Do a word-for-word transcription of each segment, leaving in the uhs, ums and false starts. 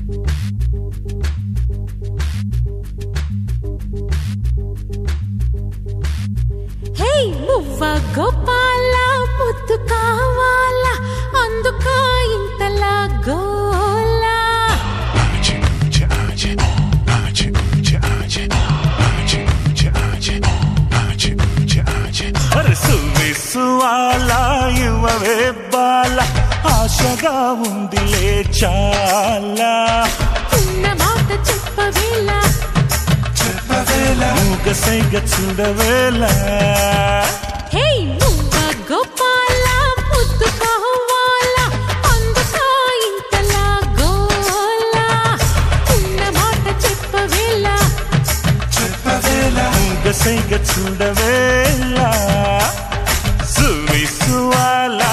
హే మువ్వ గోపాల ముద్దు కావాలా అందుకా ఇంతలా గోలా సువాలా ఇవ్వవే బాల ఆశగా ఉందిలే చాలా ఉన్న మాట చెప్పవేలా చెప్పవేలా మూగసైగ చూడవేలా హే మువ్వ గోపాల ముద్దు కావాలా అందుకా ఇంతలా గోలా ఉన్న మాట చెప్పవేలా చెప్పవేలా మూగసైగ చూడవేలా సువాలా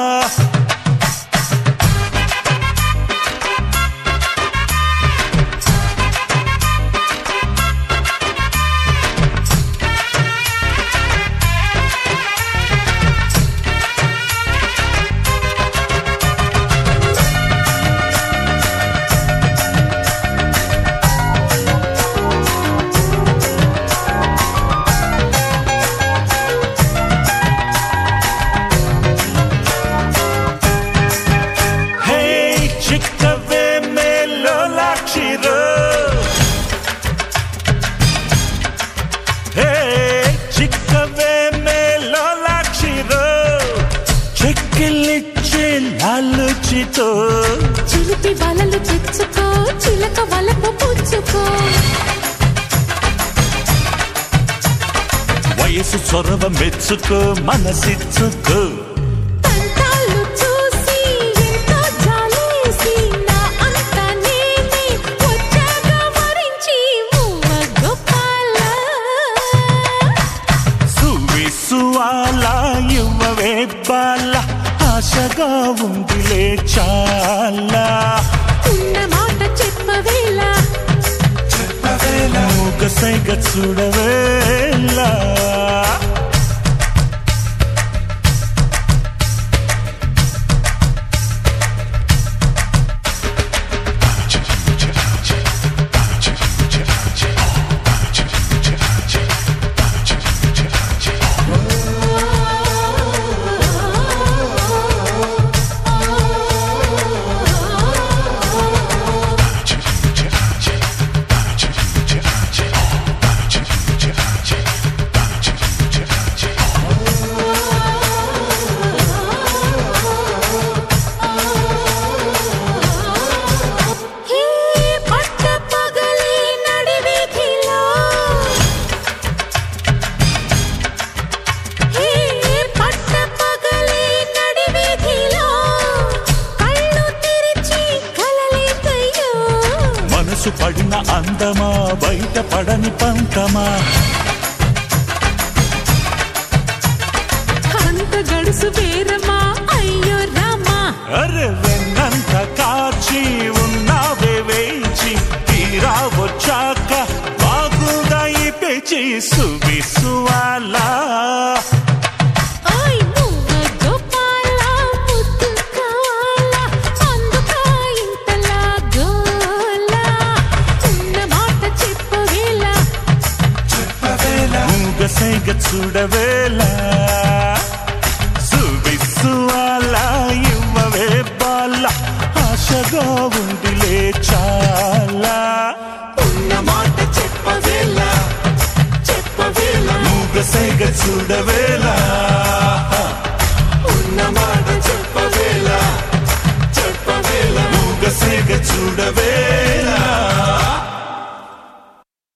లాలుచితో చిలిపి వలలు తెచ్చుకో చిలక వలపు పుచ్చుకో వయసు చొరవ మెచ్చుకో మనసిచ్చుకో తంటాలు చూసి ఎంతో జాలేసి నా అంత నేనే వచ్చాగా వరించి మువ్వ గోపాల సువి సువాలా ఇవ్వవే బాల ఆశగా ఉందిలే చాలా ఉన్న మాట చెప్పవేలా చెప్పవేలా మూగసైగ చూడవేలా పడిన అందమా బయట పడని పంతమా అంత గడుసు వేరమా అయ్యో రామా అరే వెన్నంత కాచి ఉన్నావే వేచి తీరా వచ్చాక బాగుందా ఈ పేచి సువి సువాలా మూగసైగ చూడవేలా సువి సువాలా ఇవ్వవే బాల ఆశగా ఉందిలే చాలా ఉన్న మాట చెప్పవేలా చెప్పవేలా మూగసైగ చూడవే